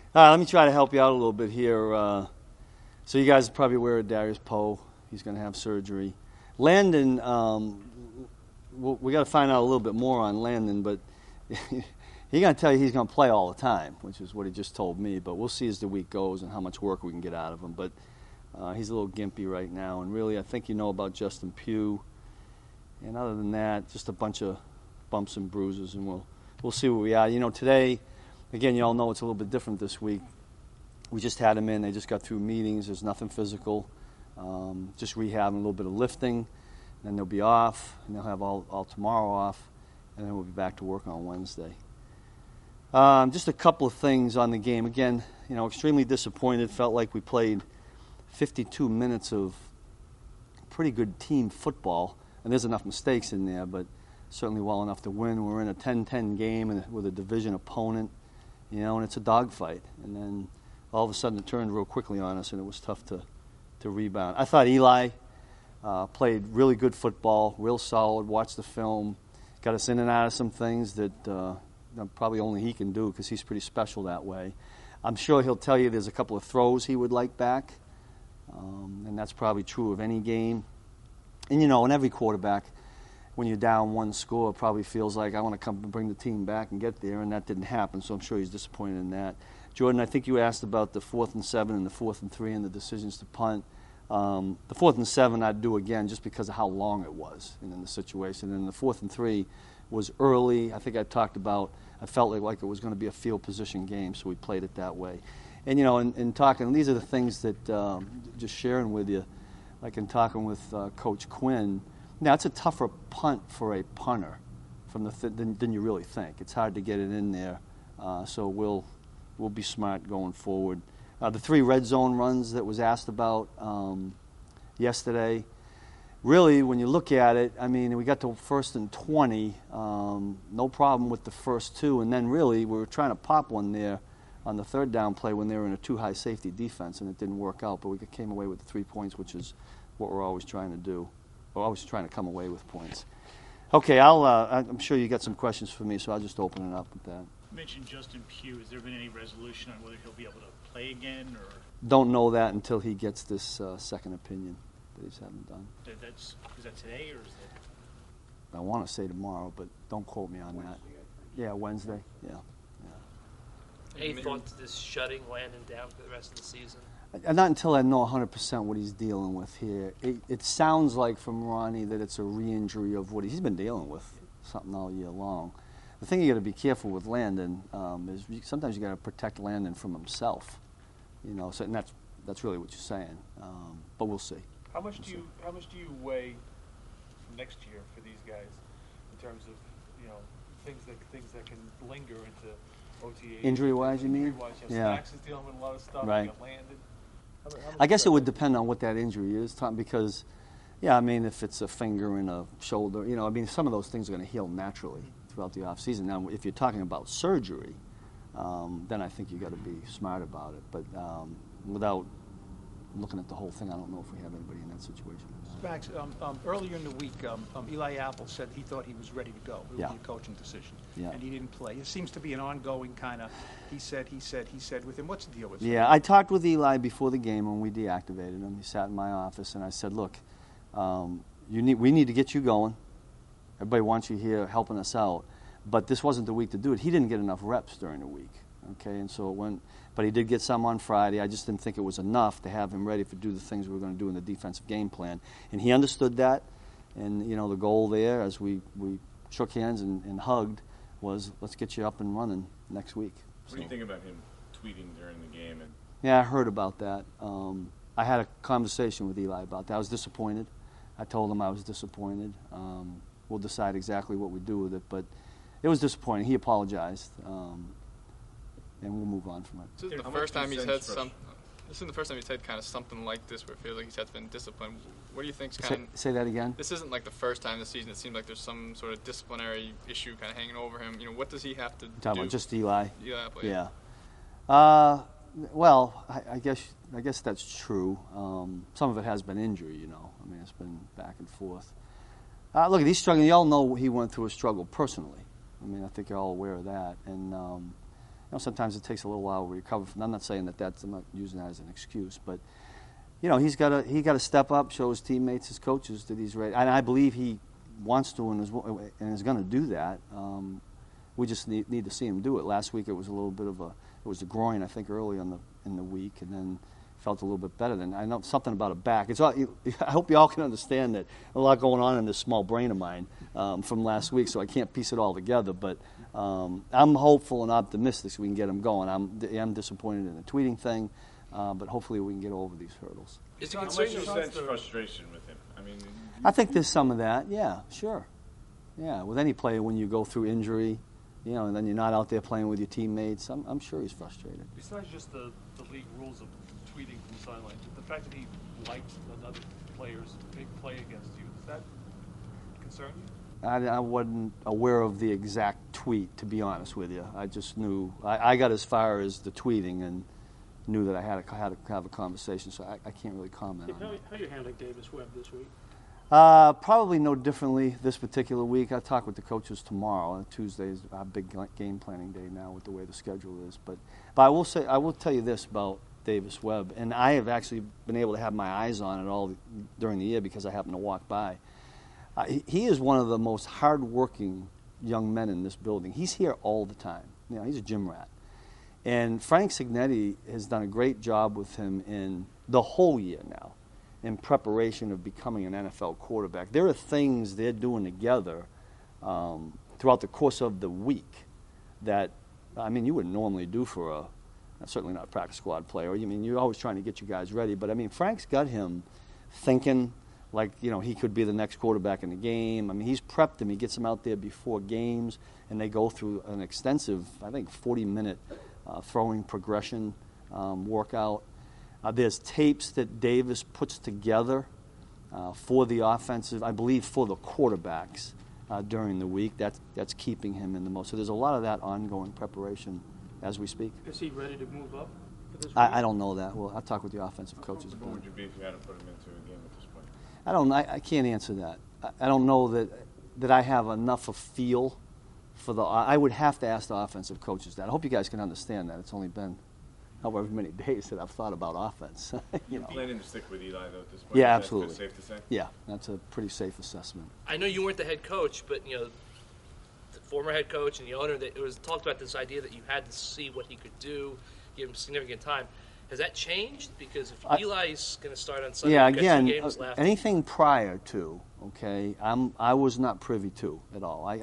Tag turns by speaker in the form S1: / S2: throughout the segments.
S1: All right, let me try to help you out a little bit here. So you guys are probably aware of Darius Poe. He's going to have surgery. Landon, we got to find out a little bit more on Landon, but he's going to tell you he's going to play all the time, which is what he just told me. But we'll see as the week goes and how much work we can get out of him. But he's a little gimpy right now, and really I think you know about Justin Pugh. And other than that, just a bunch of bumps and bruises, and we'll see where we are. You know, today, again, you all know it's a little bit different this week. We just had him in. They just got through meetings. There's nothing physical. Just rehabbing, a little bit of lifting. Then they'll be off, and they'll have all tomorrow off, and then we'll be back to work on Wednesday. Just a couple of things on the game. Again, you know, extremely disappointed. Felt like we played 52 minutes of pretty good team football, and there's enough mistakes in there, but certainly well enough to win. We're in a 10-10 game with a division opponent, you know, and it's a dogfight. And then all of a sudden it turned real quickly on us, and it was tough to rebound. I thought Eli played really good football, real solid, watched the film, got us in and out of some things that probably only he can do because he's pretty special that way. I'm sure he'll tell you there's a couple of throws he would like back, and that's probably true of any game. And, you know, in every quarterback, when you're down one score, probably feels like I want to come and bring the team back and get there, and that didn't happen, so I'm sure he's disappointed in that. Jordan, I think you asked about the 4th and 7 and the 4th and 3 and the decisions to punt. The 4th and 7 I'd do again just because of how long it was in the situation. And the 4th and 3 was early. I think I talked about I felt like it was going to be a field position game, so we played it that way. And, you know, in talking, these are the things that just sharing with you, like in talking with Coach Quinn. Now, it's a tougher punt for a punter than you really think. It's hard to get it in there, so we'll be smart going forward. The 3 red zone runs that was asked about yesterday, really, when you look at it, I mean, we got to 1st and 20, no problem with the first 2, and then really we were trying to pop one there on the 3rd down play when they were in a too high safety defense, and it didn't work out, but we came away with the 3 points, which is what we're always trying to do. We're always trying to come away with points. Okay, I'm sure you got some questions for me, so I'll just open it up with that.
S2: You mentioned Justin Pugh. Has there been any resolution on whether he'll be able to play again? Or
S1: don't know that until he gets this second opinion that he's having done.
S2: Is that today or is that?
S1: I want to say tomorrow, but don't quote me on Wednesday. That. Yeah, Wednesday. Yeah.
S3: Any thoughts to this shutting Landon down for the rest of the season?
S1: Not until I know 100% what he's dealing with here. It sounds like from Ronnie that it's a re-injury of what he's been dealing with, something all year long. The thing you got to be careful with Landon is sometimes you got to protect Landon from himself, you know. So and that's really what you're saying. But we'll see.
S4: How much do you weigh for next year for these guys in terms of, you know, things that can linger into OTA?
S1: Injury-wise, you mean?
S4: Injury-wise, yeah. Max is dealing with a lot of stuff.
S1: Right.
S4: You got Landon.
S1: I guess it would depend on what that injury is, Tom, because, yeah, I mean, if it's a finger and a shoulder, you know, I mean, some of those things are going to heal naturally throughout the off season. Now, if you're talking about surgery, then I think you got to be smart about it. But without looking at the whole thing, I don't know if we have anybody in that situation.
S5: Max, earlier in the week, Eli Apple said he thought he was ready to go. It was a coaching decision, and he didn't play. It seems to be an ongoing kind of he said with him. What's the deal with him?
S1: Yeah, I talked with Eli before the game when we deactivated him. He sat in my office, and I said, look, we need to get you going. Everybody wants you here helping us out. But this wasn't the week to do it. He didn't get enough reps during the week, okay? And so it went, but he did get some on Friday. I just didn't think it was enough to have him ready to do the things we were going to do in the defensive game plan. And he understood that. And, you know, the goal there as we shook hands and hugged was let's get you up and running next week.
S6: What do you think about him tweeting during the game?
S1: Yeah, I heard about that. I had a conversation with Eli about that. I was disappointed. I told him I was disappointed. We'll decide exactly what we do with it. But it was disappointing. He apologized, and we'll move on from it.
S7: This isn't the first time he's had kind of something like this where it feels like he's had to been disciplined. What do you think's kind of...
S1: Say that again?
S7: This isn't like the first time this season. It seems like there's some sort of disciplinary issue kind of hanging over him. You know, what does he have to do?
S1: Talking about just Eli?
S7: Yeah.
S1: Well, I guess that's true. Some of it has been injury, you know. I mean, it's been back and forth. Look, he's struggling. You all know he went through a struggle personally. I mean, I think you're all aware of that. And, sometimes it takes a little while to recover from. I'm not saying I'm not using that as an excuse, but he's got to step up, show his teammates, his coaches that he's ready, and I believe he wants to and is going to do that. We just need to see him do it. Last week it was a little bit of it was the groin, I think, early in the week, and then felt a little bit better. Then I know something about a back. I hope you all can understand that a lot going on in this small brain of mine from last week, so I can't piece it all together. But I'm hopeful and optimistic we can get him going. I'm disappointed in the tweeting thing, but hopefully we can get over these hurdles.
S6: How much do you sense frustration with him? I mean,
S1: I think there's some of that. Yeah, sure. Yeah, with any player when you go through injury, and then you're not out there playing with your teammates, I'm sure he's frustrated.
S4: Besides just the league rules of tweeting from the sideline, the fact that he liked another player's big play against you, does that concern you?
S1: I wasn't aware of the exact tweet, to be honest with you. I just knew I got as far as the tweeting and knew that I had to have a conversation, so I can't really comment on it.
S8: How are you handling Davis Webb this week?
S1: Probably no differently this particular week. I talk with the coaches tomorrow. Tuesday is our big game planning day now with the way the schedule is. But I will tell you this about Davis Webb, and I have actually been able to have my eyes on it all during the year because I happen to walk by. He is one of the most hard-working young men in this building. He's here all the time. He's a gym rat. And Frank Signetti has done a great job with him in the whole year now in preparation of becoming an NFL quarterback. There are things they're doing together throughout the course of the week that, you wouldn't normally do for certainly not a practice squad player. You're always trying to get you guys ready. But, Frank's got him thinking like, he could be the next quarterback in the game. He's prepped him. He gets him out there before games, and they go through an extensive, I think, 40-minute throwing progression workout. There's tapes that Davis puts together for the offensive, I believe for the quarterbacks during the week. That's keeping him in the most. So there's a lot of that ongoing preparation as we speak.
S8: Is he ready to move up for this week?
S1: I don't know that. Well, I'll talk with the offensive coaches
S6: What
S1: about
S6: would
S1: it.
S6: you be if you had to put him into a game at this point?
S1: I can't answer that. I don't know that I have enough of feel for I would have to ask the offensive coaches that. I hope you guys can understand that. It's only been however many days that I've thought about offense.
S6: You're planning to stick with Eli, though, at this point?
S1: Yeah,
S6: Is that
S1: absolutely.
S6: safe to say?
S1: Yeah, that's a pretty safe assessment.
S3: I know you weren't the head coach, but the former head coach and the owner, it was talked about this idea that you had to see what he could do, give him significant time. Has that changed? Because if Eli's going to start on Sunday,
S1: again,
S3: games left.
S1: anything prior to, okay, I was not privy to at all. I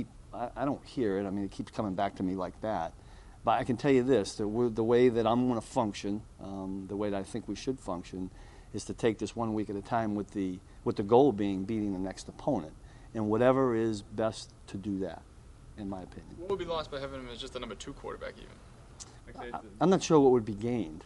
S1: don't hear it. It keeps coming back to me like that. But I can tell you this, the way that I'm going to function, the way that I think we should function, is to take this 1 week at a time with the goal being beating the next opponent. And whatever is best to do that, in my opinion.
S7: What would be lost by having him as just a number 2 quarterback even?
S1: I'm not sure what would be gained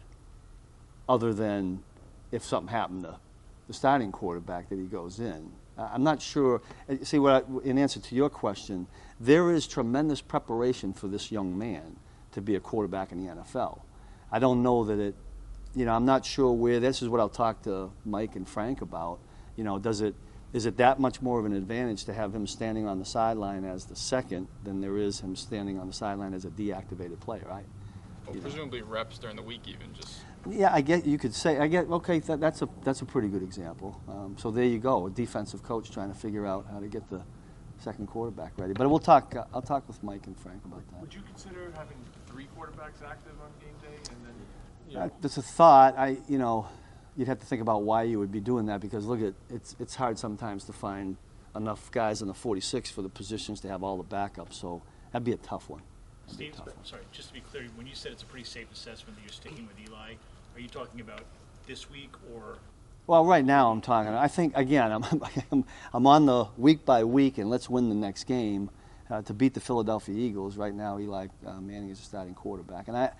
S1: other than if something happened to the starting quarterback that he goes in. I'm not sure. See, in answer to your question, there is tremendous preparation for this young man to be a quarterback in the NFL. I don't know that I'm not sure where, this is what I'll talk to Mike and Frank about. Is it that much more of an advantage to have him standing on the sideline as the second than there is him standing on the sideline as a deactivated player, right?
S7: Well, presumably reps during the week even, just...
S1: Yeah, I get. You could say. Okay, that's a pretty good example. So there you go. A defensive coach trying to figure out how to get the second quarterback ready. But we'll talk. I'll talk with Mike and Frank about that.
S4: Would you consider having 3 quarterbacks active on game day, and then?
S1: That's a thought. You'd have to think about why you would be doing that because look at it's hard sometimes to find enough guys in the 46 for the positions to have all the backups. So that'd be a tough one.
S2: Steve, sorry, just to be clear, when you said it's a pretty safe assessment that you're sticking with Eli, are you talking about this week or?
S1: Well, right now I'm talking. I think again, I'm on the week by week, and let's win the next game to beat the Philadelphia Eagles. Right now, Eli Manning is a starting quarterback, and I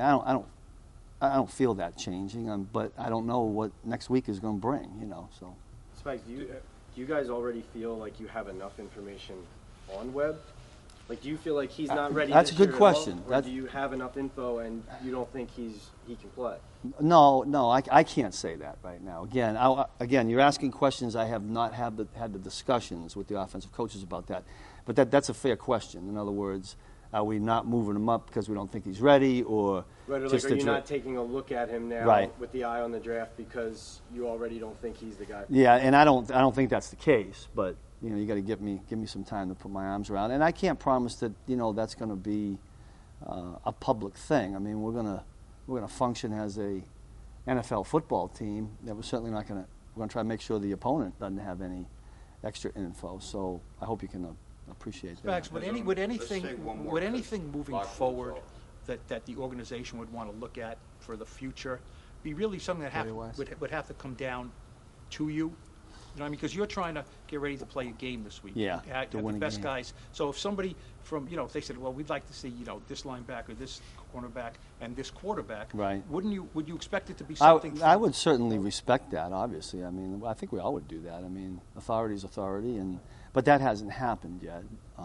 S1: don't feel that changing. But I don't know what next week is going to bring. So.
S9: Spike, do you guys already feel like you have enough information on Webb? Like, do you feel like he's not ready?
S1: That's a good
S9: this year
S1: question.
S9: Or do you have enough info and you don't think he can play?
S1: No, I can't say that right now. Again, you're asking questions. I have not had the discussions with the offensive coaches about that, but that's a fair question. In other words, Are we not moving him up because we don't think he's ready, or
S9: Right, or
S1: just
S9: like, are
S1: the
S9: you
S1: dra-
S9: not taking a look at him now
S1: Right.
S9: with the eye on the draft because you already don't think he's the guy?
S1: Yeah, and I don't think that's the case, but you got to give me some time to put my arms around, and I can't promise that that's going to be a public thing. I mean, we're gonna function as a NFL football team. That we're certainly not going to. We're going to try to make sure the opponent doesn't have any extra info. So I hope you can appreciate that.
S5: Spags, would anything moving forward that the organization would want to look at for the future be really something that would have to come down to you? You know what I mean? Because you're trying to get ready to play a game this week.
S1: Yeah,
S5: Have
S1: to
S5: the
S1: win a
S5: best
S1: game.
S5: guys. So if somebody from, if they said, well, we'd like to see, this linebacker, this cornerback, and this quarterback,
S1: Right.
S5: would you expect it to be
S1: I
S5: something?
S1: I would certainly respect that. Obviously, I mean, I think we all would do that. I mean, authority is authority, but that hasn't happened yet.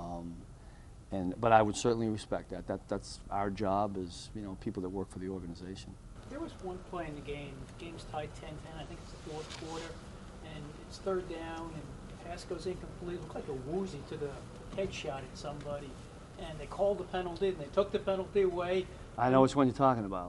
S1: But I would certainly respect that. That's our job as people that work for the organization.
S8: There was one play in the game. The game's tied 10-10. I think it's the fourth quarter. And it's third down, and pass goes incomplete. It looked like a woozy to the headshot at somebody. And they called the penalty, and they took the penalty away.
S1: I know which one you're talking about.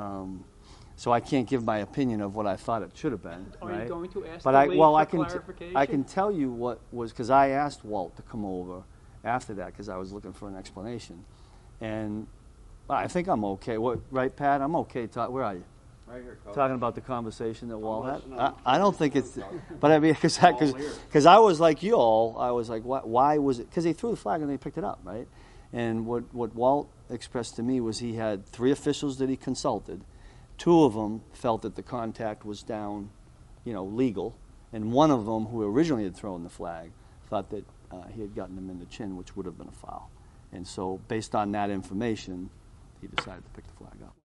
S1: So I can't give my opinion of what I thought it should have been.
S8: Are
S1: right?
S8: you going to ask
S1: But
S8: the league for
S1: I
S8: clarification?
S1: can tell you what was, because I asked Walt to come over after that because I was looking for an explanation. And I think I'm okay. Right, Pat? I'm okay. Where are you?
S9: Right here, Coach.
S1: Talking about the conversation that Walt had. I don't think it's, but I mean, because I was like you all, I was like, why was it? Because they threw the flag and they picked it up, right? And what Walt expressed to me was he had 3 officials that he consulted. 2 of them felt that the contact was down, legal, and one of them, who originally had thrown the flag, thought that he had gotten him in the chin, which would have been a foul. And so, based on that information, he decided to pick the flag up.